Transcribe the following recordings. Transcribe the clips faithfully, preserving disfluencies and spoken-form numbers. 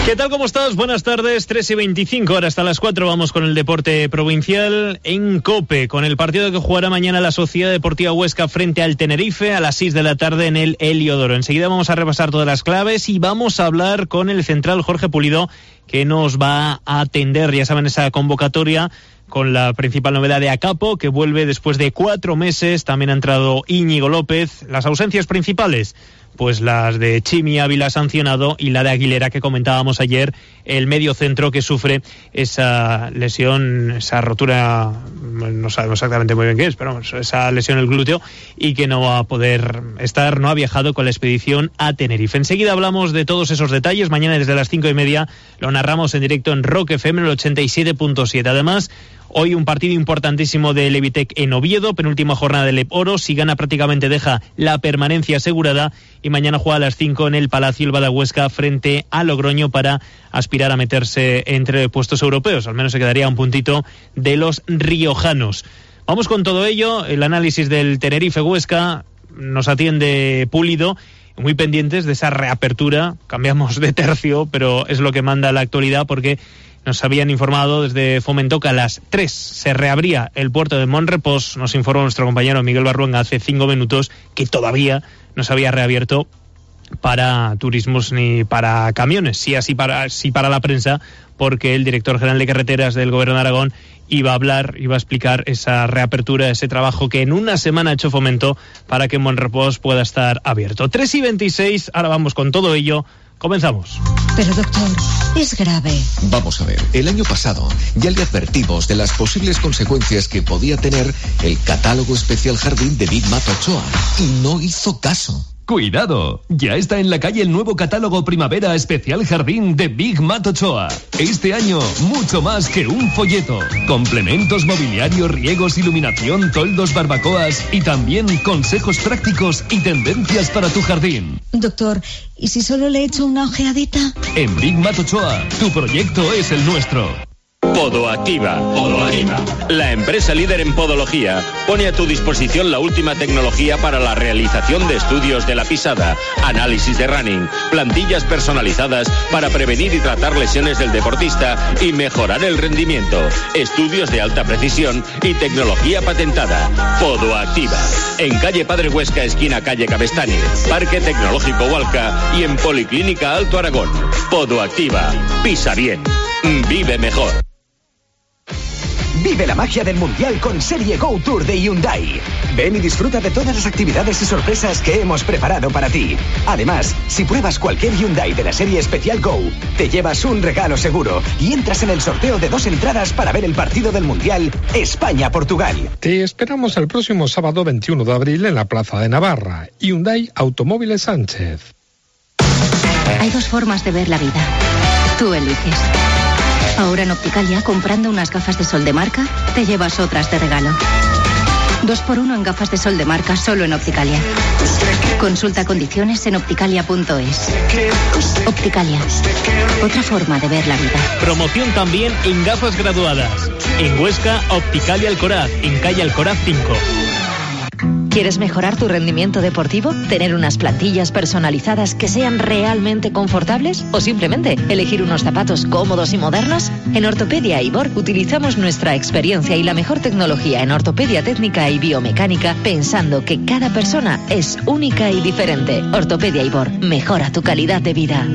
¿Qué tal? ¿Cómo estás? Buenas tardes, tres y veinticinco, ahora hasta las cuatro vamos con el deporte provincial en COPE, con el partido que jugará mañana la Sociedad Deportiva Huesca frente al Tenerife a las seis de la tarde en el Heliodoro. Enseguida vamos a repasar todas las claves y vamos a hablar con el central Jorge Pulido, que nos va a atender, ya saben, esa convocatoria con la principal novedad de Acapo, que vuelve después de cuatro meses. También ha entrado Íñigo López. Las ausencias principales, pues las de Chimi Ávila sancionado y la de Aguilera que comentábamos ayer, el medio centro que sufre esa lesión, esa rotura, no sabemos exactamente muy bien qué es, pero esa lesión en el glúteo y que no va a poder estar, no ha viajado con la expedición a Tenerife. Enseguida hablamos de todos esos detalles. Mañana desde las cinco y media lo narramos en directo en Rock F M en el ochenta y siete punto siete. Además, hoy un partido importantísimo de Levitec en Oviedo, penúltima jornada del Leporo. Si gana prácticamente deja la permanencia asegurada y mañana juega a las cinco en el Palacio el Badahuesca frente a Logroño para aspirar a meterse entre puestos europeos. Al menos se quedaría un puntito de los riojanos. Vamos con todo ello, el análisis del Tenerife Huesca, nos atiende Pulido. Muy pendientes de esa reapertura, cambiamos de tercio, pero es lo que manda la actualidad porque nos habían informado desde Fomento que a las tres se reabría el puerto de Monrepós. Nos informó nuestro compañero Miguel Barruenga hace cinco minutos que todavía no se había reabierto para turismos ni para camiones, sí así para, sí para la prensa, porque el director general de carreteras del Gobierno de Aragón iba a hablar, iba a explicar esa reapertura, ese trabajo que en una semana ha hecho Fomento para que Monrepós pueda estar abierto. tres y veintiséis, ahora vamos con todo ello. Comenzamos. Pero doctor, es grave. Vamos a ver, el año pasado ya le advertimos de las posibles consecuencias que podía tener el catálogo especial jardín de Big Mat Ochoa y no hizo caso. ¡Cuidado! Ya está en la calle el nuevo catálogo Primavera Especial Jardín de Big Mat Ochoa. Este año, mucho más que un folleto. Complementos, mobiliario, riegos, iluminación, toldos, barbacoas y también consejos prácticos y tendencias para tu jardín. Doctor, ¿y si solo le echo una ojeadita? En Big Mat Ochoa, tu proyecto es el nuestro. Podoactiva. Podoactiva. La empresa líder en podología pone a tu disposición la última tecnología para la realización de estudios de la pisada, análisis de running, plantillas personalizadas para prevenir y tratar lesiones del deportista y mejorar el rendimiento, estudios de alta precisión y tecnología patentada. Podoactiva. En calle Padre Huesca, esquina calle Cabestany, Parque Tecnológico Hualca y en Policlínica Alto Aragón. Podoactiva. Pisa bien. Vive mejor. Vive la magia del Mundial con Serie Go Tour de Hyundai. Ven y disfruta de todas las actividades y sorpresas que hemos preparado para ti. Además, si pruebas cualquier Hyundai de la serie especial Go, te llevas un regalo seguro y entras en el sorteo de dos entradas para ver el partido del Mundial España-Portugal. Te esperamos el próximo sábado veintiuno de abril en la Plaza de Navarra. Hyundai Automóviles Sánchez. Hay dos formas de ver la vida. Tú eliges. Ahora en Opticalia, comprando unas gafas de sol de marca, te llevas otras de regalo. Dos por uno en gafas de sol de marca solo en Opticalia. Consulta condiciones en opticalia punto es. Opticalia, otra forma de ver la vida. Promoción también en gafas graduadas. En Huesca, Opticalia Alcoraz, en calle Alcoraz cinco. ¿Quieres mejorar tu rendimiento deportivo? ¿Tener unas plantillas personalizadas que sean realmente confortables? ¿O simplemente elegir unos zapatos cómodos y modernos? En Ortopedia Ibor utilizamos nuestra experiencia y la mejor tecnología en ortopedia técnica y biomecánica, pensando que cada persona es única y diferente. Ortopedia Ibor, mejora tu calidad de vida.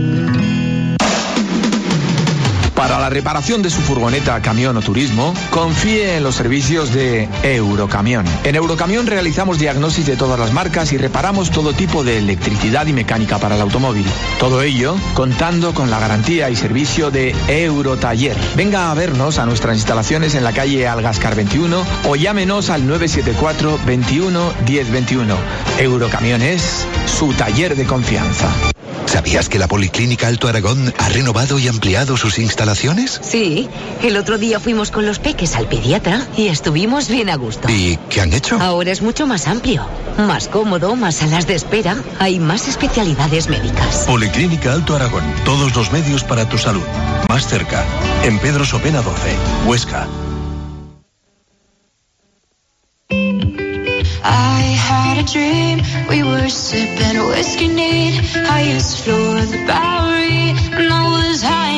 Para la reparación de su furgoneta, camión o turismo, confíe en los servicios de Eurocamión. En Eurocamión realizamos diagnosis de todas las marcas y reparamos todo tipo de electricidad y mecánica para el automóvil. Todo ello contando con la garantía y servicio de Eurotaller. Venga a vernos a nuestras instalaciones en la calle Algascar veintiuno o llámenos al nueve siete cuatro, veintiuno, diez veintiuno. Eurocamión es su taller de confianza. ¿Sabías que la Policlínica Alto Aragón ha renovado y ampliado sus instalaciones? Sí, el otro día fuimos con los peques al pediatra y estuvimos bien a gusto. ¿Y qué han hecho? Ahora es mucho más amplio, más cómodo, más salas de espera, hay más especialidades médicas. Policlínica Alto Aragón, todos los medios para tu salud. Más cerca, en Pedro Sopena doce, Huesca. I had a dream, we were sipping whiskey neat, highest floor of the Bowery, and I was high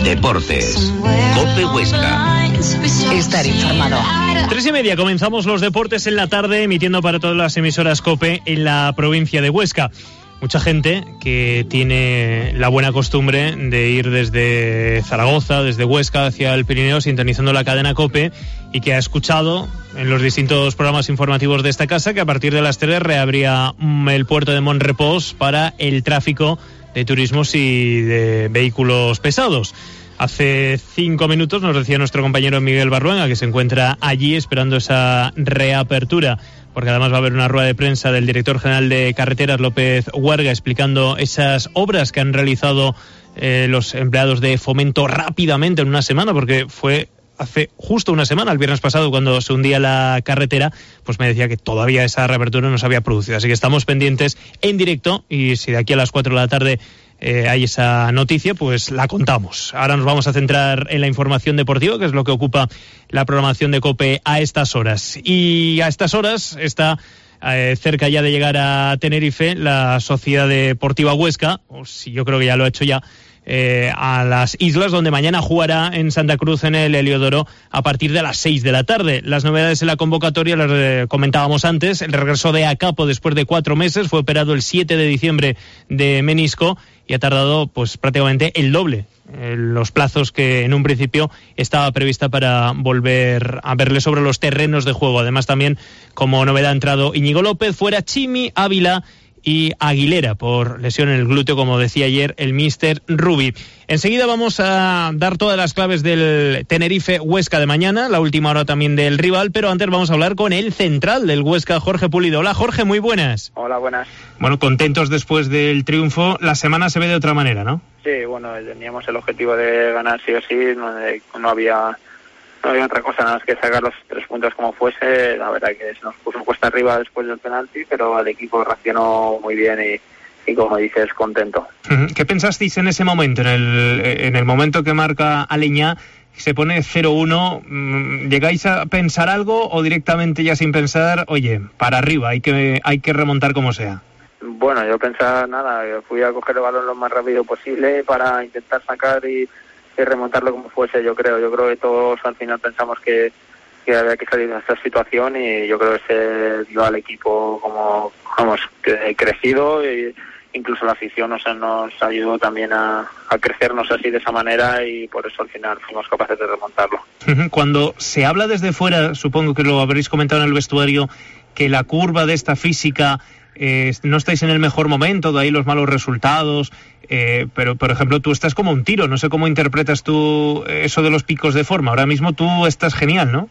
Deportes. COPE Huesca. Estar informado. Tres y media comenzamos los deportes en la tarde, emitiendo para todas las emisoras COPE en la provincia de Huesca. Mucha gente que tiene la buena costumbre de ir desde Zaragoza, desde Huesca hacia el Pirineo, sintonizando la cadena COPE, y que ha escuchado en los distintos programas informativos de esta casa que a partir de las tres reabría el puerto de Monrepós para el tráfico de turismos y de vehículos pesados. Hace cinco minutos nos decía nuestro compañero Miguel Barruenga que se encuentra allí esperando esa reapertura, porque además va a haber una rueda de prensa del director general de Carreteras, López Huerga, explicando esas obras que han realizado eh, los empleados de Fomento rápidamente en una semana, porque fue hace justo una semana, el viernes pasado, cuando se hundía la carretera, pues me decía que todavía esa reapertura no se había producido. Así que estamos pendientes en directo, y si de aquí a las cuatro de la tarde Eh, hay esa noticia, pues la contamos. Ahora nos vamos a centrar en la información deportiva, que es lo que ocupa la programación de COPE a estas horas. Y a estas horas está eh, cerca ya de llegar a Tenerife la Sociedad Deportiva Huesca, o si yo creo que ya lo ha hecho ya, Eh, a las islas, donde mañana jugará en Santa Cruz en el Heliodoro a partir de las seis de la tarde. Las novedades en la convocatoria las eh, comentábamos antes. El regreso de Acapo después de cuatro meses, fue operado el siete de diciembre de menisco y ha tardado pues prácticamente el doble eh, los plazos que en un principio estaba prevista para volver a verle sobre los terrenos de juego. Además, también como novedad ha entrado Íñigo López, fuera Chimi, Ávila y Aguilera por lesión en el glúteo, como decía ayer el míster Rubi. Enseguida vamos a dar todas las claves del Tenerife Huesca de mañana, la última hora también del rival, pero antes vamos a hablar con el central del Huesca, Jorge Pulido. Hola Jorge, muy buenas. Hola, buenas. Bueno, contentos después del triunfo. La semana se ve de otra manera, ¿no? Sí, bueno, teníamos el objetivo de ganar sí o sí, no, no había... No había otra cosa nada más que sacar los tres puntos como fuese. La verdad que se nos puso cuesta arriba después del penalti, pero el equipo reaccionó muy bien y, y como dices, contento. ¿Qué pensasteis en ese momento? En el, en el momento que marca Aleñá, se pone cero uno, ¿llegáis a pensar algo o directamente ya sin pensar, oye, para arriba, hay que, hay que remontar como sea? Bueno, yo pensaba nada, yo fui a coger el balón lo más rápido posible para intentar sacar y y remontarlo como fuese. Yo creo yo creo que todos al final pensamos que, que había que salir de esta situación, y yo creo que se dio al equipo como vamos crecido, e incluso la afición nos, nos ayudó también a, a crecernos así de esa manera, y por eso al final fuimos capaces de remontarlo. Cuando se habla desde fuera, supongo que lo habréis comentado en el vestuario, que la curva de esta física Eh, no estáis en el mejor momento, de ahí los malos resultados, eh, pero por ejemplo tú estás como un tiro, no sé cómo interpretas tú eso de los picos de forma. Ahora mismo tú estás genial, ¿no?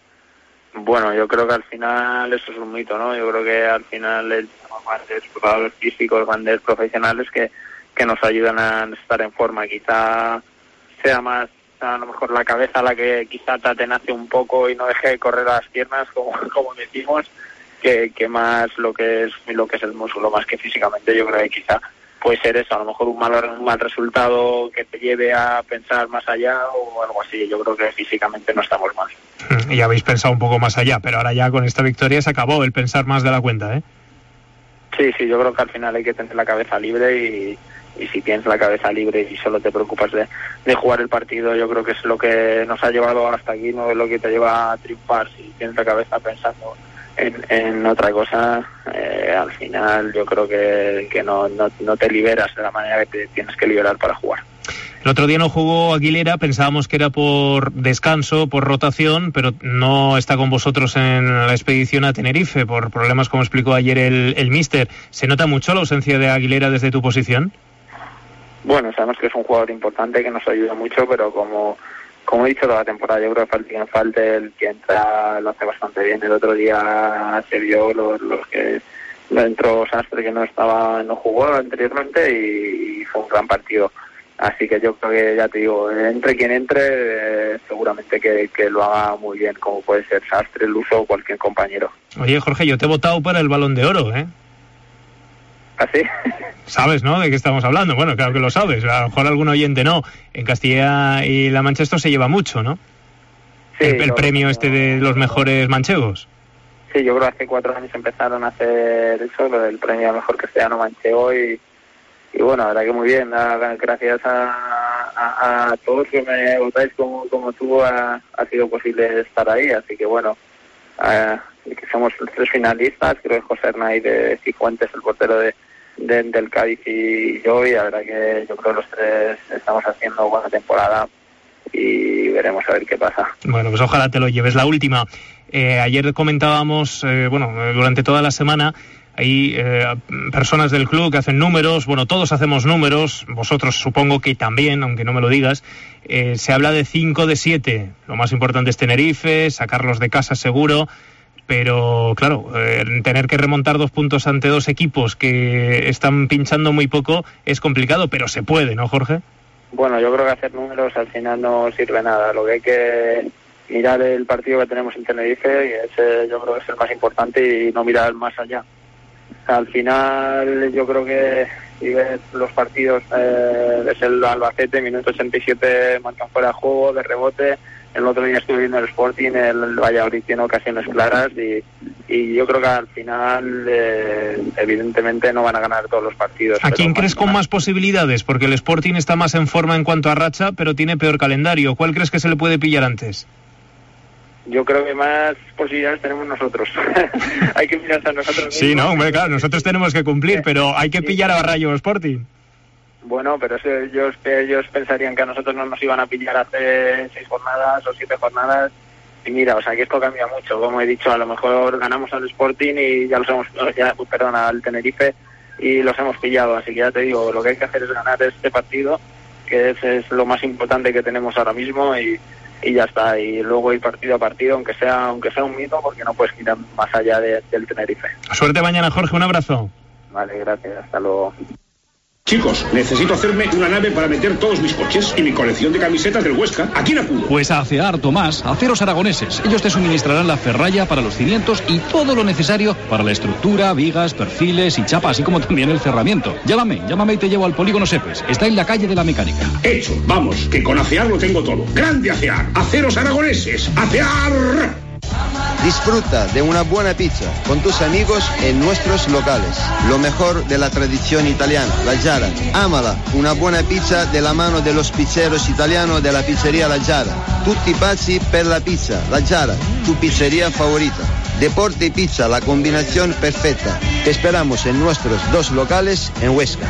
Bueno, yo creo que al final eso es un mito, ¿no? Yo creo que al final el grandes jugadores físicos, grandes profesionales que, que nos ayudan a estar en forma. Quizá sea más a lo mejor la cabeza la que quizá te atenace un poco y no deje correr las piernas, como, como decimos, Que, que más lo que es lo que es el músculo, más que físicamente. Yo creo que quizá puede ser eso, a lo mejor un mal, un mal resultado que te lleve a pensar más allá o algo así. Yo creo que físicamente no estamos mal. Y habéis pensado un poco más allá, pero ahora ya con esta victoria se acabó el pensar más de la cuenta, ¿eh? Sí, sí, yo creo que al final hay que tener la cabeza libre, y, y si tienes la cabeza libre y solo te preocupas de, de jugar el partido, yo creo que es lo que nos ha llevado hasta aquí, no es lo que te lleva a triunfar. Si tienes la cabeza pensando En, en otra cosa, eh, al final yo creo que, que no, no, no te liberas de la manera que te tienes que liberar para jugar. El otro día no jugó Aguilera, pensábamos que era por descanso, por rotación, pero no está con vosotros en la expedición a Tenerife por problemas, como explicó ayer el, el míster. ¿Se nota mucho la ausencia de Aguilera desde tu posición? Bueno, sabemos que es un jugador importante que nos ayuda mucho, pero como Como he dicho toda la temporada, yo creo que falta quien falte, el que entra lo hace bastante bien. El otro día se vio los, los que entró Sastre, que no estaba, no jugó anteriormente, y, y fue un gran partido. Así que yo creo que, ya te digo, entre quien entre, eh, seguramente que, que lo haga muy bien, como puede ser Sastre, Luso o cualquier compañero. Oye, Jorge, yo te he votado para el Balón de Oro, ¿eh? ¿Así? ¿Sabes, no?, de qué estamos hablando. Bueno, claro que lo sabes. A lo mejor algún oyente no. En Castilla y La Mancha esto se lleva mucho, ¿no? Sí, el, el premio no, este de los mejores manchegos. Sí, yo creo que hace cuatro años empezaron a hacer eso, lo del premio a mejor castellano manchego, y, y bueno, la verdad que muy bien. Gracias a, a, a todos que me votáis como, como tú ha, ha sido posible estar ahí, así que bueno, uh, que somos los tres finalistas, creo que José Hernay de Cifuentes, el portero de, de, del Cádiz y yo, y la verdad que yo creo que los tres estamos haciendo buena temporada y veremos a ver qué pasa. Bueno, pues ojalá te lo lleves. La última, eh, ayer comentábamos, eh, bueno, durante toda la semana, hay eh, personas del club que hacen números, bueno, todos hacemos números, vosotros supongo que también, aunque no me lo digas, eh, se habla de cinco de siete, lo más importante es Tenerife, sacarlos de casa seguro, pero claro, eh, tener que remontar dos puntos ante dos equipos que están pinchando muy poco es complicado, pero se puede, ¿no, Jorge? Bueno, yo creo que hacer números al final no sirve nada, lo que hay que mirar el partido que tenemos en Tenerife, y ese yo creo que es el más importante, y no mirar más allá. Al final yo creo que si ves los partidos, eh, ves el Albacete, minuto ochenta y siete, marcan fuera de juego, de rebote. El otro día estuve viendo el Sporting, el Valladolid tiene ocasiones claras, y, y yo creo que al final eh, evidentemente no van a ganar todos los partidos. ¿A quién crees con más posibilidades? Porque el Sporting está más en forma en cuanto a racha, pero tiene peor calendario. ¿Cuál crees que se le puede pillar antes? Yo creo que más posibilidades tenemos nosotros. Hay que mirar a nosotros mismos. Sí, no, hombre, claro, nosotros tenemos que cumplir, pero hay que pillar a Rayo Sporting. Bueno, pero eso, ellos, ellos pensarían que a nosotros no nos iban a pillar hace seis jornadas o siete jornadas. Y mira, o sea, que esto cambia mucho. Como he dicho, a lo mejor ganamos al Sporting y ya los hemos, ya, perdón, al Tenerife y los hemos pillado. Así que ya te digo, lo que hay que hacer es ganar este partido, que es, es lo más importante que tenemos ahora mismo, y y ya está, y luego ir partido a partido, aunque sea aunque sea un mito, porque no puedes mirar más allá de, del Tenerife. Suerte mañana, Jorge, un abrazo. Vale, gracias, hasta luego. Chicos, necesito hacerme una nave para meter todos mis coches y mi colección de camisetas del Huesca. ¿A quién acudo? Pues a Acear, Tomás, Aceros Aragoneses. Ellos te suministrarán la ferralla para los cimientos y todo lo necesario para la estructura, vigas, perfiles y chapa, así como también el cerramiento. Llámame, llámame y te llevo al Polígono Sepes. Está en la calle de la Mecánica. Hecho, vamos, que con Acear lo tengo todo. ¡Grande Acear! ¡Aceros Aragoneses! ¡Acear! Disfruta de una buena pizza con tus amigos en nuestros locales. Lo mejor de la tradición italiana, la Giara. Ámala, una buena pizza de la mano de los pizzeros italianos de la pizzería La Giara. Tutti pazzi per la pizza, La Giara, tu pizzería favorita. Deporte y pizza, la combinación perfecta. Te esperamos en nuestros dos locales en Huesca.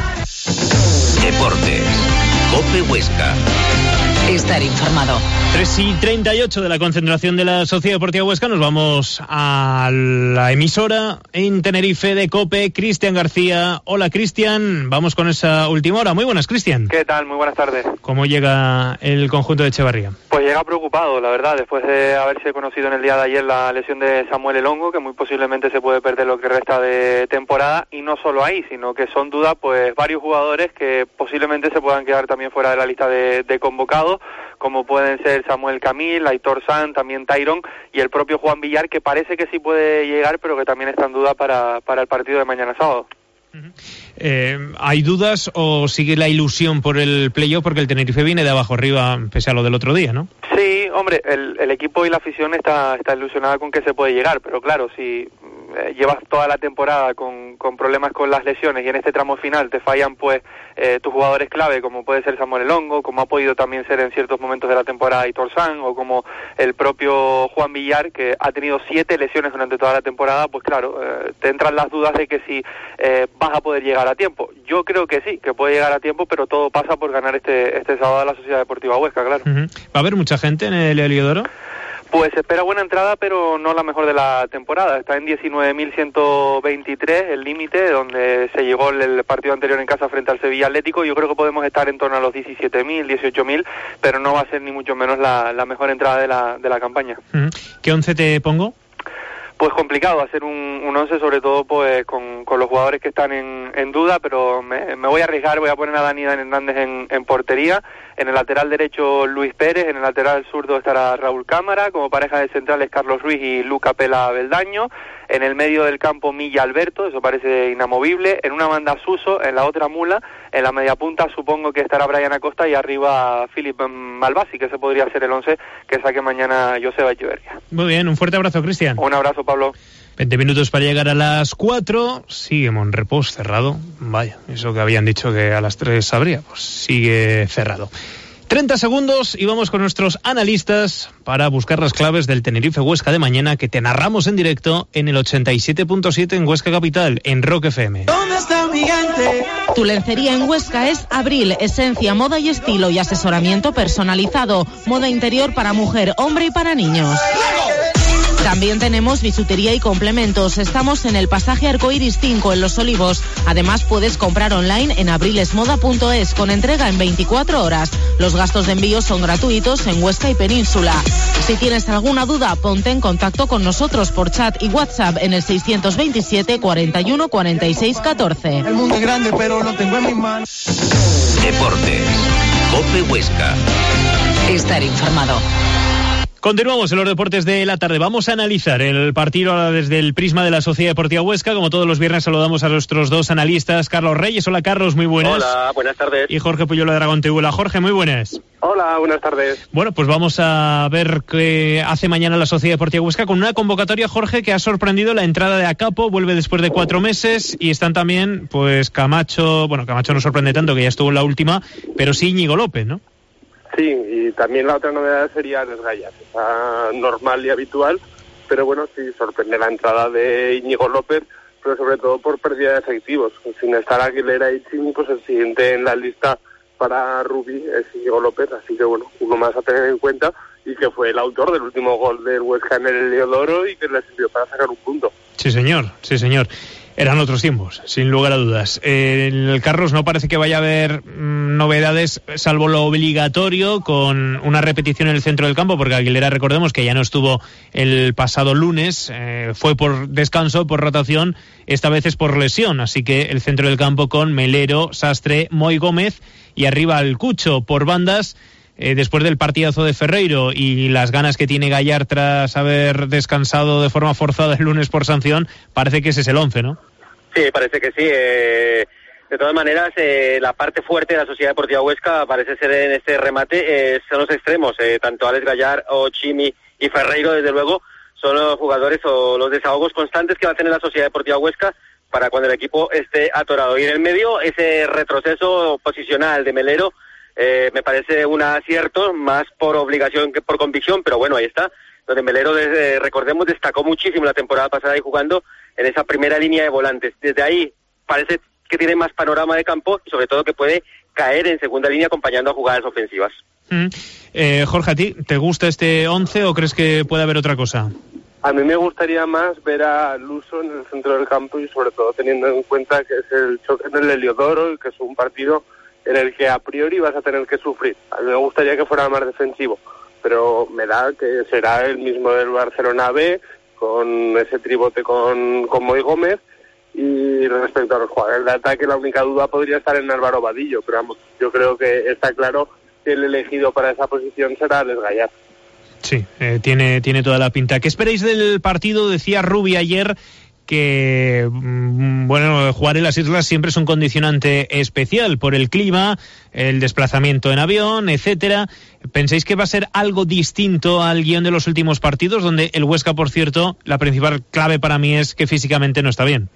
Deportes, COPE Huesca. Estar informado. tres y treinta y ocho de la concentración de la Sociedad Deportiva Huesca. Nos vamos a la emisora en Tenerife de COPE. Cristian García. Hola, Cristian. Vamos con esa última hora. Muy buenas, Cristian. ¿Qué tal? Muy buenas tardes. ¿Cómo llega el conjunto de Echevarría? Pues llega preocupado, la verdad, después de haberse conocido en el día de ayer la lesión de Samuel Elongo, que muy posiblemente se puede perder lo que resta de temporada, y no solo ahí, sino que son dudas pues varios jugadores que posiblemente se puedan quedar también fuera de la lista de, de convocados, como pueden ser Samuel Camil, Aitor San, también Tyron y el propio Juan Villar, que parece que sí puede llegar, pero que también está en duda para, para el partido de mañana sábado. Eh, ¿Hay dudas o sigue la ilusión por el playoff? Porque el Tenerife viene de abajo arriba, pese a lo del otro día, ¿no? Sí, hombre, el, el equipo y la afición está, está ilusionada con que se puede llegar, pero claro, si eh, llevas toda la temporada con, con problemas con las lesiones y en este tramo final te fallan pues eh, tus jugadores clave, como puede ser Samuel Elongo, como ha podido también ser en ciertos momentos de la temporada Aitor San, o como el propio Juan Villar, que ha tenido siete lesiones durante toda la temporada, pues claro, eh, te entran las dudas de que si eh, vas a poder llegar a tiempo. Yo creo que sí, que puede llegar a tiempo, pero todo pasa por ganar este este sábado a la Sociedad Deportiva Huesca, claro. Uh-huh. ¿Va a haber mucha gente en el Heliodoro? Pues se espera buena entrada, pero no la mejor de la temporada. Está en diecinueve mil ciento veintitrés el límite, donde se llegó el partido anterior en casa frente al Sevilla Atlético. Yo creo que podemos estar en torno a los diecisiete mil, dieciocho mil, pero no va a ser ni mucho menos la, la mejor entrada de la, de la campaña. Uh-huh. ¿Qué once te pongo? Pues complicado hacer un, un once, sobre todo pues con, con los jugadores que están en, en duda, pero me, me voy a arriesgar, voy a poner a Dani Hernández en, en portería. En el lateral derecho Luis Pérez, en el lateral zurdo estará Raúl Cámara, como pareja de centrales Carlos Ruiz y Luca Pela Beldaño, en el medio del campo Milla Alberto, eso parece inamovible, en una banda Suso, en la otra Mula, en la media punta supongo que estará Brian Acosta y arriba Philip Malbasi, que ese podría ser el once que saque mañana Joseba Echeverría. Muy bien, un fuerte abrazo, Cristian. Un abrazo, Pablo. veinte minutos para llegar a las cuatro, sigue Monrepos cerrado, vaya, eso que habían dicho que a las tres habría, pues sigue cerrado. treinta segundos y vamos con nuestros analistas para buscar las claves del Tenerife Huesca de mañana, que te narramos en directo en el ochenta y siete punto siete en Huesca Capital, en Rock F M. ¿Dónde está mi gigante? Tu lencería en Huesca es Abril, esencia, moda y estilo y asesoramiento personalizado. Moda interior para mujer, hombre y para niños. También tenemos bisutería y complementos. Estamos en el pasaje Arcoiris cinco en Los Olivos. Además, puedes comprar online en abrilesmoda punto es con entrega en veinticuatro horas. Los gastos de envío son gratuitos en Huesca y Península. Si tienes alguna duda, ponte en contacto con nosotros por chat y WhatsApp en el seiscientos veintisiete cuarenta y uno cuarenta y seis catorce. El mundo es grande, pero lo tengo en mis manos. Deportes. COPE Huesca. Estar informado. Continuamos en los deportes de la tarde. Vamos a analizar el partido ahora desde el prisma de la Sociedad Deportiva Huesca. Como todos los viernes saludamos a nuestros dos analistas, Carlos Reyes. Hola Carlos, muy buenas. Hola, buenas tardes. Y Jorge Puyol de Dragón T V. Hola Jorge, muy buenas. Hola, buenas tardes. Bueno, pues vamos a ver qué hace mañana la Sociedad Deportiva Huesca con una convocatoria, Jorge, que ha sorprendido la entrada de Acapo, vuelve después de cuatro meses, y están también, pues Camacho, bueno, Camacho no sorprende tanto, que ya estuvo en la última, pero sí Íñigo López, ¿no? Sí, y también la otra novedad sería Les Gallas, está normal y habitual, pero bueno, sí sorprende la entrada de Íñigo López, pero sobre todo por pérdida de efectivos. Sin estar Aguilera y Chimi, pues el siguiente en la lista para Rubí es Íñigo López, así que bueno, uno más a tener en cuenta, y que fue el autor del último gol del Huesca en el Heliodoro y que le sirvió para sacar un punto. Sí señor, sí señor. Eran otros tiempos, sin lugar a dudas. Eh, en el Carlos no parece que vaya a haber mmm, novedades, salvo lo obligatorio, con una repetición en el centro del campo, porque Aguilera, recordemos que ya no estuvo el pasado lunes, eh, fue por descanso, por rotación, esta vez es por lesión, así que el centro del campo con Melero, Sastre, Moy Gómez y arriba el Cucho por bandas. Eh, después del partidazo de Ferreiro y las ganas que tiene Gallar tras haber descansado de forma forzada el lunes por sanción, parece que ese es el once, ¿no? Sí, parece que sí. Eh, de todas maneras, eh, la parte fuerte de la Sociedad Deportiva Huesca parece ser en este remate, eh, son los extremos, eh, tanto Alex Gallar o Chimi y Ferreiro, desde luego, son los jugadores o los desahogos constantes que va a tener la Sociedad Deportiva Huesca para cuando el equipo esté atorado. Y en el medio, ese retroceso posicional de Melero, Eh, me parece un acierto, más por obligación que por convicción, pero bueno, ahí está, donde Melero, desde, recordemos, destacó muchísimo la temporada pasada y jugando en esa primera línea de volantes. Desde ahí parece que tiene más panorama de campo y sobre todo que puede caer en segunda línea acompañando a jugadas ofensivas. Mm. Eh, Jorge, ¿a ti te gusta este once o crees que puede haber otra cosa? A mí me gustaría más ver a Luso en el centro del campo y sobre todo teniendo en cuenta que es el choque en el Heliodoro y que es un partido en el que a priori vas a tener que sufrir. A mí me gustaría que fuera más defensivo, pero me da que será el mismo del Barcelona B, con ese tribote con, con Moy Gómez, y respecto a los jugadores de ataque, la única duda podría estar en Álvaro Vadillo, pero vamos, yo creo que está claro que el elegido para esa posición será Les Gallar. Sí, eh, tiene, tiene toda la pinta. ¿Qué esperáis del partido? Decía Rubi ayer que, bueno, jugar en las islas siempre es un condicionante especial por el clima, el desplazamiento en avión, etcétera. ¿Pensáis que va a ser algo distinto al guión de los últimos partidos, donde el Huesca, por cierto, la principal clave para mí es que físicamente no está bien?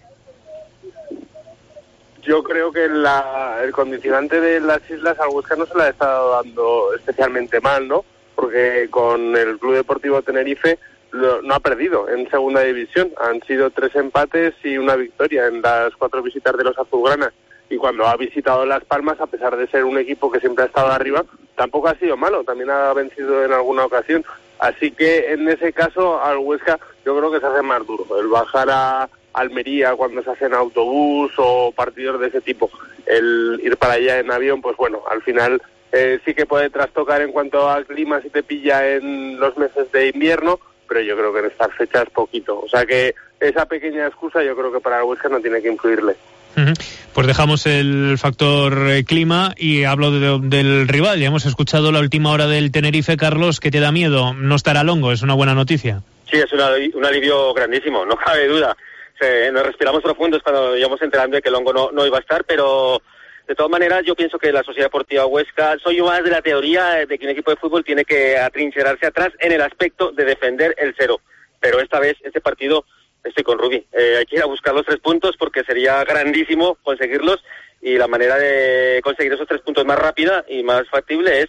Yo creo que la, el condicionante de las islas al Huesca no se la ha estado dando especialmente mal, ¿no? Porque con el Club Deportivo Tenerife no ha perdido en segunda división, han sido tres empates y una victoria en las cuatro visitas de los azulgranas, y cuando ha visitado Las Palmas, a pesar de ser un equipo que siempre ha estado arriba, tampoco ha sido malo, también ha vencido en alguna ocasión, así que en ese caso al Huesca yo creo que se hace más duro el bajar a Almería cuando se hace en autobús o partidos de ese tipo, el ir para allá en avión, pues bueno, al final eh, sí que puede trastocar en cuanto al clima si te pilla en los meses de invierno, pero yo creo que en estas fechas poquito. O sea que esa pequeña excusa yo creo que para el Huesca no tiene que influirle. Uh-huh. Pues dejamos el factor eh, clima y hablo de, del rival. Ya hemos escuchado la última hora del Tenerife, Carlos, que te da miedo. No estará Longo, es una buena noticia. Sí, es una, un alivio grandísimo, no cabe duda. Se, nos respiramos profundos cuando íbamos enterando de que Longo no, no iba a estar, pero de todas maneras yo pienso que la Sociedad Deportiva Huesca, soy yo más de la teoría de que un equipo de fútbol tiene que atrincherarse atrás en el aspecto de defender el cero, pero esta vez este partido estoy con Rubí, eh, hay que ir a buscar los tres puntos porque sería grandísimo conseguirlos, y la manera de conseguir esos tres puntos más rápida y más factible es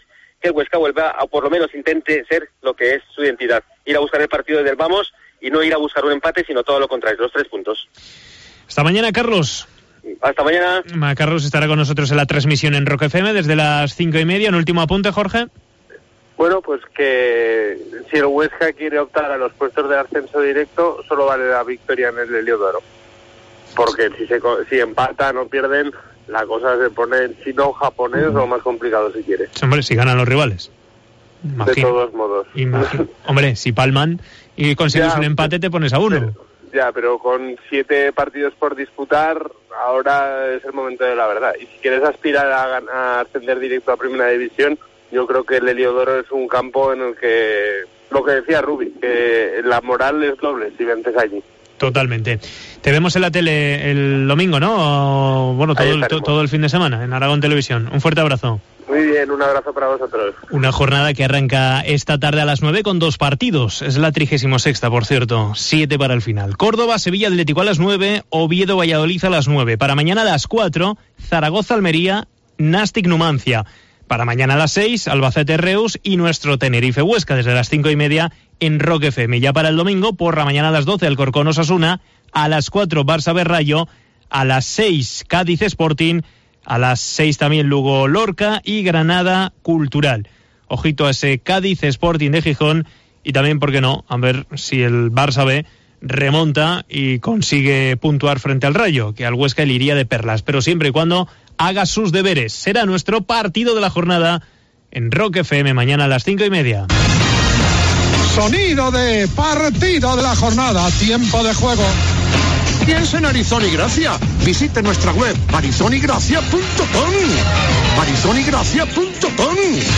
que el Huesca vuelva a, por lo menos intente ser lo que es su identidad, ir a buscar el partido del vamos y no ir a buscar un empate, sino todo lo contrario, los tres puntos. Hasta mañana, Carlos. Hasta mañana. Carlos estará con nosotros en la transmisión en Rock F M desde las cinco y media. Un último apunte, Jorge. Bueno, pues que si el Huesca quiere optar a los puestos de ascenso directo, solo vale la victoria en el Heliodoro. Porque si se si empatan o pierden, la cosa se pone chino o japonés o más complicado si quiere. Hombre, si ganan los rivales. Imagino. De todos modos. Imagino. Hombre, si palman y consigues ya, un empate, te pones a uno. Pero, ya, pero con siete partidos por disputar, ahora es el momento de la verdad. Y si quieres aspirar a, a ascender directo a Primera División, yo creo que el Heliodoro es un campo en el que, lo que decía Rubi, que la moral es doble si vences allí. Totalmente. Te vemos en la tele el domingo, ¿no? O, bueno, todo el, to, todo el fin de semana en Aragón Televisión. Un fuerte abrazo. Muy bien, un abrazo para vosotros. Una jornada que arranca esta tarde a las nueve con dos partidos. Es la trigésima sexta, por cierto. Siete para el final. Córdoba, Sevilla, Atlético a las nueve. Oviedo, Valladolid a las nueve. Para mañana a las cuatro, Zaragoza, Almería, Nástic, Numancia. Para mañana a las seis, Albacete, Reus y nuestro Tenerife, Huesca, desde las cinco y media en Rock F M. Ya para el domingo, por la mañana a las doce, Alcorcón, Osasuna. A las cuatro, Barça, Berrayo. A las seis, Cádiz, Sporting. A las seis también Lugo, Lorca y Granada, Cultural. Ojito a ese Cádiz, Sporting de Gijón y también, ¿por qué no?, a ver si el Barça B remonta y consigue puntuar frente al Rayo, que al Huesca le iría de perlas, pero siempre y cuando haga sus deberes. Será nuestro partido de la jornada en Rock F M mañana a las cinco y media. Sonido de partido de la jornada, tiempo de juego. Piensa en Arizona y Gracia. Visite nuestra web arizona y gracia punto com. arizona y gracia punto com.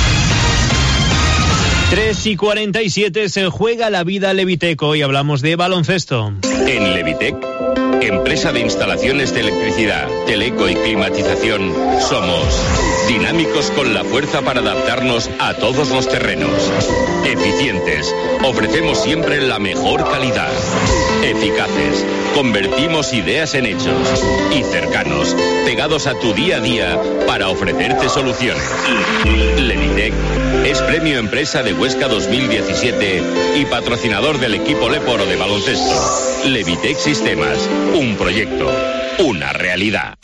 tres y cuarenta y siete se juega la vida Levitec. Hoy hablamos de baloncesto. En Levitec, empresa de instalaciones de electricidad, teleco y climatización, somos dinámicos con la fuerza para adaptarnos a todos los terrenos. Eficientes, ofrecemos siempre la mejor calidad. Eficaces, convertimos ideas en hechos. Y cercanos, pegados a tu día a día para ofrecerte soluciones. Levitec es premio Empresa de Huesca dos mil diecisiete y patrocinador del equipo Leporo de baloncesto. Levitec Sistemas, un proyecto, una realidad.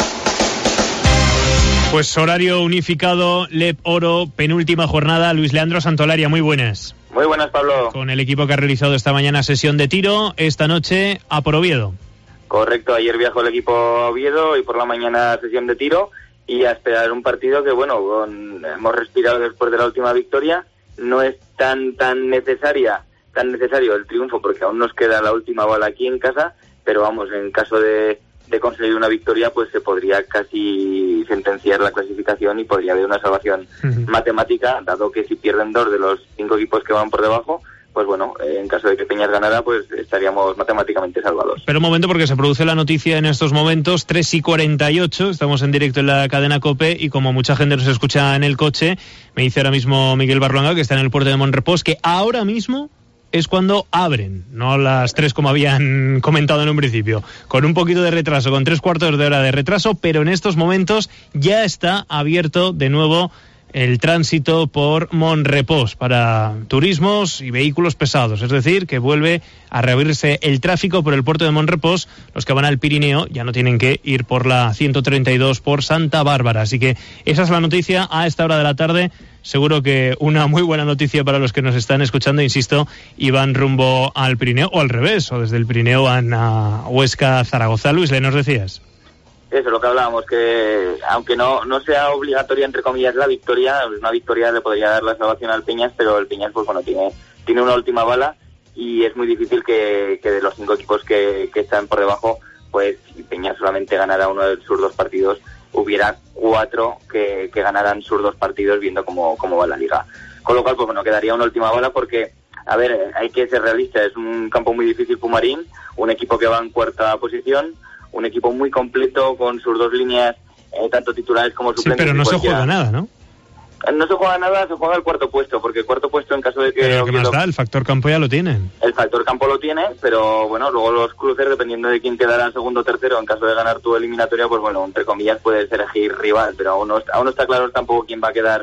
Pues horario unificado, Lep Oro, penúltima jornada. Luis Leandro Santolaria, muy buenas. Muy buenas, Pablo. Con el equipo que ha realizado esta mañana sesión de tiro, esta noche a por Oviedo. Correcto, ayer viajó el equipo a Oviedo y por la mañana sesión de tiro y a esperar un partido que, bueno, con, hemos respirado después de la última victoria. No es tan tan necesaria, tan necesario el triunfo porque aún nos queda la última bola aquí en casa, pero vamos, en caso de, de conseguir una victoria, pues se podría casi sentenciar la clasificación y podría haber una salvación uh-huh. matemática, dado que si pierden dos de los cinco equipos que van por debajo, pues bueno, en caso de que Peñas ganara, pues estaríamos matemáticamente salvados. Pero un momento, porque se produce la noticia en estos momentos, tres y cuarenta y ocho, estamos en directo en la cadena COPE, y como mucha gente nos escucha en el coche, me dice ahora mismo Miguel Barruanga, que está en el puerto de Monrepós, que ahora mismo es cuando abren, no a las tres como habían comentado en un principio, con un poquito de retraso, con tres cuartos de hora de retraso, pero en estos momentos ya está abierto de nuevo el tránsito por Monrepós para turismos y vehículos pesados, es decir, que vuelve a reabrirse el tráfico por el puerto de Monrepós. Los que van al Pirineo ya no tienen que ir por la ciento treinta y dos por Santa Bárbara, así que esa es la noticia a esta hora de la tarde. Seguro que una muy buena noticia para los que nos están escuchando, insisto, y van rumbo al Pirineo, o al revés, o desde el Pirineo van a Huesca, Zaragoza. Luis, ¿le nos decías? Eso, lo que hablábamos, que aunque no no sea obligatoria, entre comillas, la victoria, una victoria le podría dar la salvación al Peñas, pero el Peñas, pues bueno, tiene tiene una última bala y es muy difícil que, que de los cinco equipos que, que están por debajo, pues si Peñas solamente ganara uno de sus dos partidos, hubiera cuatro que, que ganaran sus dos partidos viendo cómo, cómo va la liga. Con lo cual, pues bueno, quedaría una última bala porque, a ver, hay que ser realista, es un campo muy difícil Pumarín, un equipo que va en cuarta posición, un equipo muy completo con sus dos líneas, eh, tanto titulares como suplentes. Sí, pero no se juega nada, ¿no? No se juega nada, se juega el cuarto puesto, porque el cuarto puesto en caso de que... Pero ¿qué más da? El factor campo ya lo tienen. El factor campo lo tiene, pero bueno, luego los cruces, dependiendo de quién quedará segundo o tercero, en caso de ganar tu eliminatoria, pues bueno, entre comillas puedes elegir rival, pero aún no, aún no está claro tampoco quién va a quedar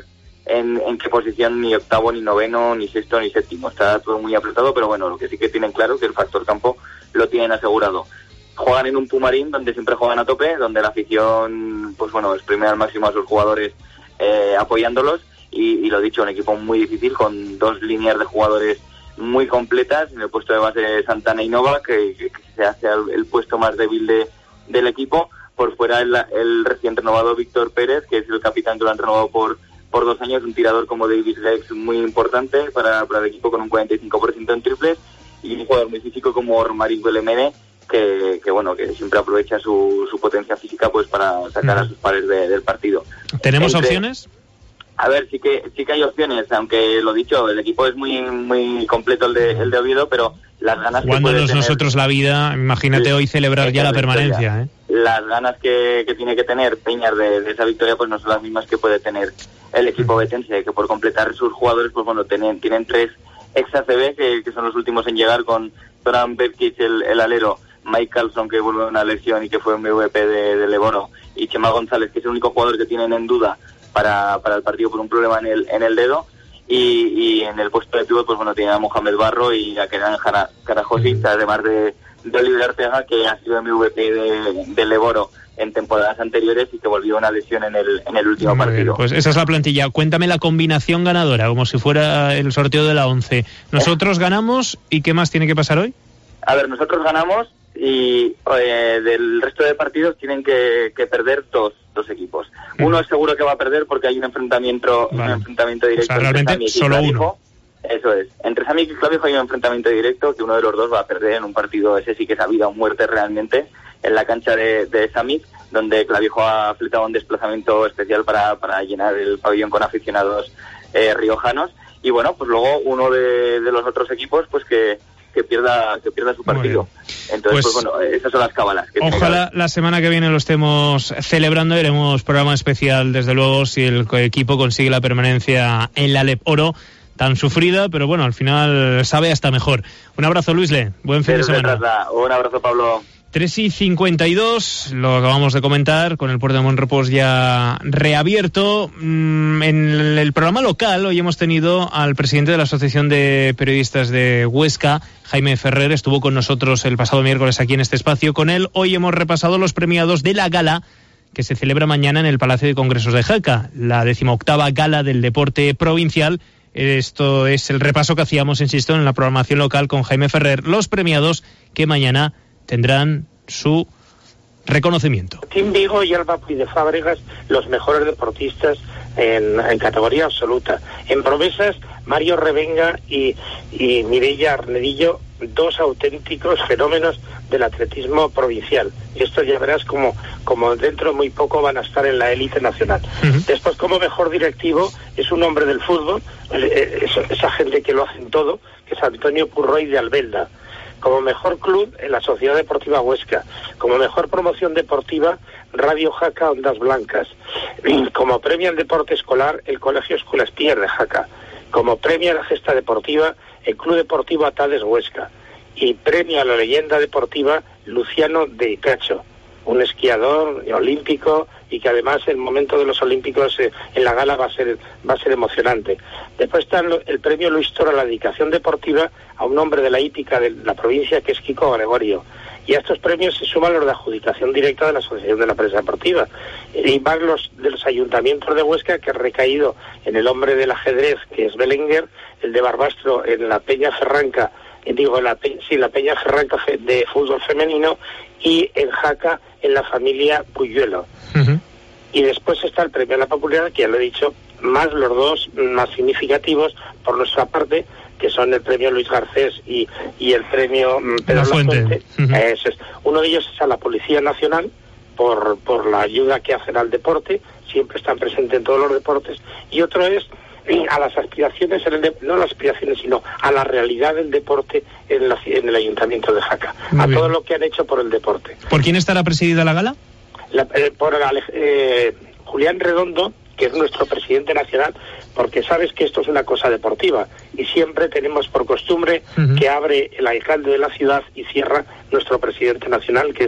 en, en qué posición, ni octavo, ni noveno, ni sexto, ni séptimo. Está todo muy apretado, pero bueno, lo que sí que tienen claro que el factor campo lo tienen asegurado. Juegan en un Pumarín donde siempre juegan a tope, donde la afición, pues bueno, exprime al máximo a sus jugadores eh, apoyándolos, y, y lo dicho, un equipo muy difícil con dos líneas de jugadores muy completas. En el puesto de base Santana y Nova, que, que se hace el, el puesto más débil de, del equipo. Por fuera el, el recién renovado Víctor Pérez, que es el capitán que lo han renovado por por dos años, un tirador como David Lex muy importante para, para el equipo, con un cuarenta y cinco por ciento en triples, y un jugador muy físico como Romaric Belemene, que, que bueno, que siempre aprovecha su, su potencia física pues para sacar uh-huh. a sus pares de, del partido. ¿Tenemos Entre, opciones? A ver, sí que sí que hay opciones, aunque lo dicho, el equipo es muy muy completo el de, el de Oviedo, pero las ganas que puede tener, nosotros la vida, imagínate sí, hoy celebrar ya la permanencia, ¿eh? Las ganas que, que tiene que tener Peñas de, de esa victoria pues no son las mismas que puede tener el equipo betense, que por completar sus jugadores pues bueno, tienen, tienen tres ex A C B que, que son los últimos en llegar, con Zoran Berkic, el, el alero, Mike Carlson, que vuelve a una lesión y que fue M V P de, de Leboro, y Chema González, que es el único jugador que tienen en duda para, para el partido por un problema en el, en el dedo. Y, y en el puesto de pívot pues bueno, tiene a Mohamed Barro y a Kenan Karajosic, además de, de Oliver Arteaga, que ha sido M V P de, de Leboro en temporadas anteriores y que volvió una lesión en el en el último Muy partido. Bien, pues esa es la plantilla. Cuéntame la combinación ganadora, como si fuera el sorteo de la once. Nosotros ganamos, ¿y qué más tiene que pasar hoy? A ver, nosotros ganamos y eh, del resto de partidos tienen que, que perder dos dos equipos. Mm. Uno es seguro que va a perder porque hay un enfrentamiento vale. un enfrentamiento directo. O sea, realmente entre solo Clavijo. uno. Eso es. Entre Samic y Clavijo hay un enfrentamiento directo que uno de los dos va a perder en un partido, ese sí que es a vida o muerte realmente, en la cancha de, de Samic, donde Clavijo ha fletado un desplazamiento especial para, para llenar el pabellón con aficionados eh, riojanos. Y bueno, pues luego uno de, de los otros equipos pues que que pierda que pierda su partido. Entonces, pues, pues bueno, esas son las cábalas. Que ojalá la semana que viene lo estemos celebrando. Haremos programa especial, desde luego, si el equipo consigue la permanencia en la Alep Oro, tan sufrida, pero bueno, al final sabe hasta mejor. Un abrazo, Luisle. Buen fin de semana. Trata. Un abrazo, Pablo. tres y cincuenta y dos, lo acabamos de comentar, con el puerto de Monrepós ya reabierto. En el programa local hoy hemos tenido al presidente de la Asociación de Periodistas de Huesca, Jaime Ferrer, estuvo con nosotros el pasado miércoles aquí en este espacio. Con él hoy hemos repasado los premiados de la gala que se celebra mañana en el Palacio de Congresos de Jaca, la decimoctava gala del deporte provincial. Esto es el repaso que hacíamos, insisto, en la programación local con Jaime Ferrer, los premiados que mañana tendrán su reconocimiento. Tim Vigo y Alba Puy de Fábregas, los mejores deportistas en, en categoría absoluta. En promesas, Mario Revenga y, y Mireia Arnedillo, dos auténticos fenómenos del atletismo provincial. Y esto ya verás como, como dentro de muy poco van a estar en la élite nacional. Uh-huh. Después, como mejor directivo, es un hombre del fútbol, esa, esa gente que lo hacen todo, que es Antonio Purroy de Albelda. Como mejor club, en la Sociedad Deportiva Huesca. Como mejor promoción deportiva, Radio Jaca Ondas Blancas. Como premio al deporte escolar, el Colegio Escuela-Espier de Jaca. Como premio a la gesta deportiva, el Club Deportivo Atades Huesca. Y premio a la leyenda deportiva, Luciano de Icacho, un esquiador olímpico y que además el momento de los olímpicos eh, en la gala va a ser va a ser emocionante. Después está el premio Luis Toro a la dedicación deportiva a un hombre de la hípica de la provincia que es Kiko Gregorio. Y a estos premios se suman los de adjudicación directa de la Asociación de la Prensa Deportiva. Y van los de los ayuntamientos de Huesca, que ha recaído en el hombre del ajedrez, que es Belenguer, el de Barbastro en la Peña Ferranca, digo, la, sí, la Peña Ferranca de fútbol femenino, y en Jaca en la familia Puyuelo. Uh-huh. Y después está el premio a la popularidad, que ya lo he dicho, más los dos más significativos por nuestra parte, que son el premio Luis Garcés y, y el premio Pedro La Fuente. Fuente. Uh-huh. Eso es. Uno de ellos es a la Policía Nacional, por, por la ayuda que hacen al deporte, siempre están presentes en todos los deportes, y otro es a las aspiraciones, en el de, no a las aspiraciones, sino a la realidad del deporte en, la, en el Ayuntamiento de Jaca, Muy a bien. Todo lo que han hecho por el deporte. ¿Por quién estará presidida la gala? La, eh, por eh, Julián Redondo, que es nuestro presidente nacional, porque sabes que esto es una cosa deportiva y siempre tenemos por costumbre uh-huh. que abre el alcalde de la ciudad y cierra nuestro presidente nacional, que es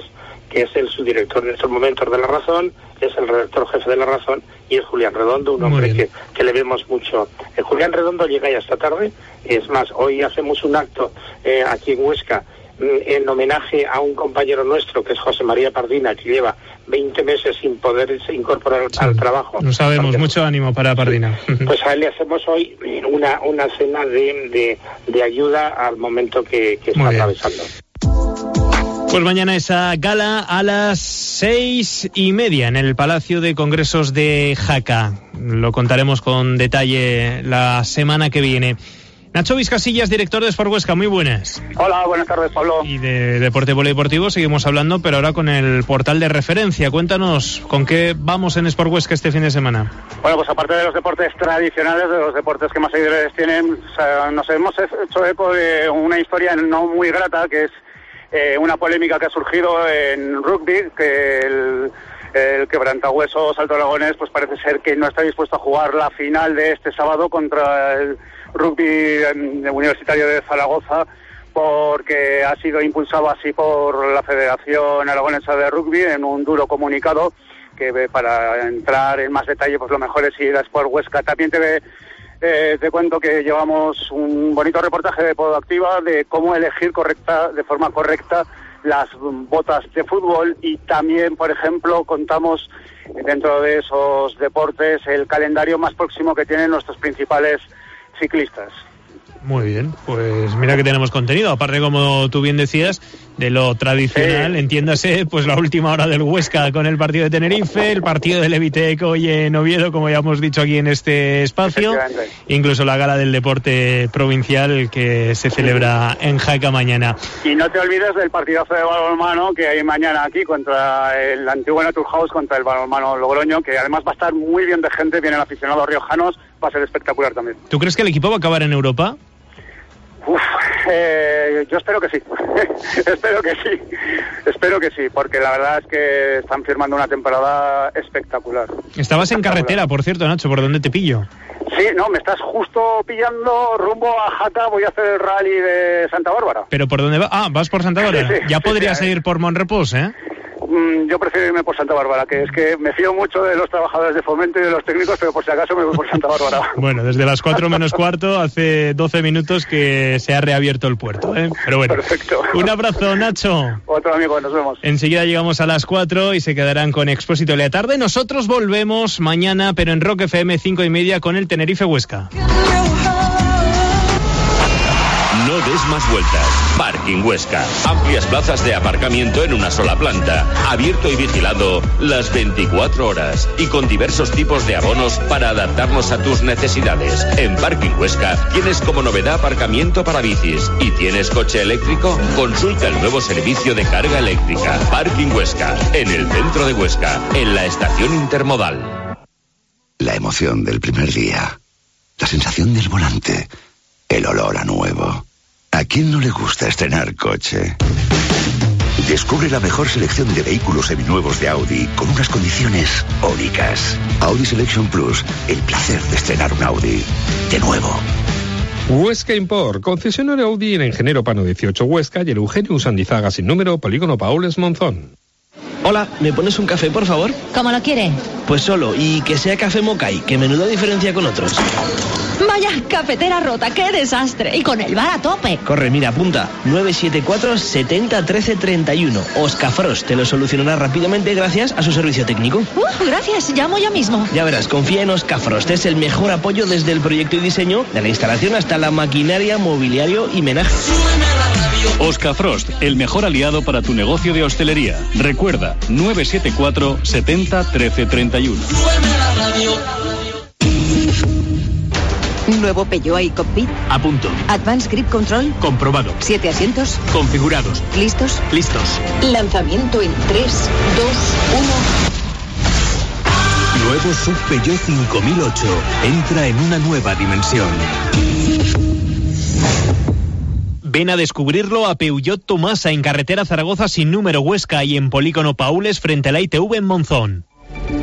que es el subdirector en estos momentos de La Razón, es el redactor jefe de La Razón, y es Julián Redondo, un hombre que, que le vemos mucho. Eh, Julián Redondo llega ya esta tarde, es más, hoy hacemos un acto eh, aquí en Huesca en homenaje a un compañero nuestro que es José María Pardina, que lleva veinte meses sin poderse incorporar sí, al trabajo. No sabemos, porque, mucho ánimo para Pardina. Pues a él le hacemos hoy una, una cena de, de, de ayuda al momento que, que está atravesando. Pues mañana esa gala a las seis y media en el Palacio de Congresos de Jaca. Lo contaremos con detalle la semana que viene. Nacho Vizcasillas, director de Sport Huesca, muy buenas. Hola, buenas tardes, Pablo. Y de Deporte Polideportivo seguimos hablando, pero ahora con el portal de referencia. Cuéntanos, ¿con qué vamos en Sport Huesca este fin de semana? Bueno, pues aparte de los deportes tradicionales, de los deportes que más seguidores tienen, o sea, nos hemos hecho eco de una historia no muy grata, que es eh, una polémica que ha surgido en rugby, que el... el quebrantahuesos Alto Aragonés pues parece ser que no está dispuesto a jugar la final de este sábado contra el rugby universitario de Zaragoza, porque ha sido impulsado así por la Federación Aragonesa de Rugby en un duro comunicado que, para entrar en más detalle, pues lo mejor es ir a Sport Huesca. También te, eh, te cuento que llevamos un bonito reportaje de Podoactiva de cómo elegir correcta, de forma correcta las botas de fútbol, y también, por ejemplo, contamos dentro de esos deportes el calendario más próximo que tienen nuestros principales ciclistas. Muy bien, pues mira que tenemos contenido, aparte, como tú bien decías, de lo tradicional, sí. Entiéndase, pues la última hora del Huesca con el partido de Tenerife, el partido del Levitec hoy en Oviedo, como ya hemos dicho aquí en este espacio, incluso la gala del deporte provincial que se celebra en Jaca mañana. Y no te olvides del partidazo de balonmano que hay mañana aquí contra el antiguo Naturhaus, contra el balonmano Logroño, que además va a estar muy bien de gente, vienen aficionados riojanos, va a ser espectacular también. ¿Tú crees que el equipo va a acabar en Europa? Uf, eh, yo espero que sí, espero que sí, espero que sí, porque la verdad es que están firmando una temporada espectacular. Estabas en carretera, por cierto, Nacho, ¿por dónde te pillo? Sí, no, me estás justo pillando rumbo a Jaca, voy a hacer el rally de Santa Bárbara. ¿Pero por dónde vas? Ah, vas por Santa Bárbara. Sí, sí, ya sí, podrías sí, ir eh. por Monrepos, ¿eh? Yo prefiero irme por Santa Bárbara, que es que me fío mucho de los trabajadores de Fomento y de los técnicos, pero por si acaso me voy por Santa Bárbara. Bueno, desde las cuatro menos cuarto, hace doce minutos que se ha reabierto el puerto, ¿eh? Pero bueno. Perfecto. Un abrazo, Nacho. Otro amigo, nos vemos. Enseguida llegamos a las cuatro y se quedarán con Expósito de la tarde. Nosotros volvemos mañana, pero en Rock F M cinco y media con el Tenerife Huesca. No des más vueltas. Parking Huesca. Amplias plazas de aparcamiento en una sola planta. Abierto y vigilado las veinticuatro horas. Y con diversos tipos de abonos para adaptarnos a tus necesidades. En Parking Huesca tienes como novedad aparcamiento para bicis. ¿Y tienes coche eléctrico? Consulta el nuevo servicio de carga eléctrica. Parking Huesca. En el centro de Huesca. En la estación intermodal. La emoción del primer día. La sensación del volante. El olor a nuevo. ¿A quién no le gusta estrenar coche? Descubre la mejor selección de vehículos seminuevos de Audi con unas condiciones únicas. Audi Selection Plus, el placer de estrenar un Audi de nuevo. Huesca Import, concesionario Audi en Ingeniero Pano dieciocho Huesca y el Eugenio Sandizaga sin número, Polígono Paules Monzón. Hola, ¿me pones un café, por favor? ¿Cómo lo quiere? Pues solo, y que sea café Mokai, que menuda diferencia con otros. Vaya, cafetera rota, qué desastre. Y con el bar a tope. Corre, mira, apunta. nueve siete cuatro, setenta, trece, treinta y uno. Oscar Frost te lo solucionará rápidamente gracias a su servicio técnico. Uh, gracias, llamo ya mismo. Ya verás, confía en Oscar Frost. Es el mejor apoyo desde el proyecto y diseño, de la instalación hasta la maquinaria, mobiliario y menaje. Oscar Frost, el mejor aliado para tu negocio de hostelería. Recuerda, nueve siete cuatro, setenta, trece, treinta y uno. Nuevo Peugeot iCockpit. A punto. Advanced Grip Control. Comprobado. Siete asientos. Configurados. ¿Listos? Listos. Lanzamiento en tres, dos, uno. Nuevo S U V Peugeot cinco mil ocho. Entra en una nueva dimensión. Ven a descubrirlo a Peugeot Tomasa en carretera Zaragoza sin número Huesca y en Polígono Paules frente a la I T V en Monzón.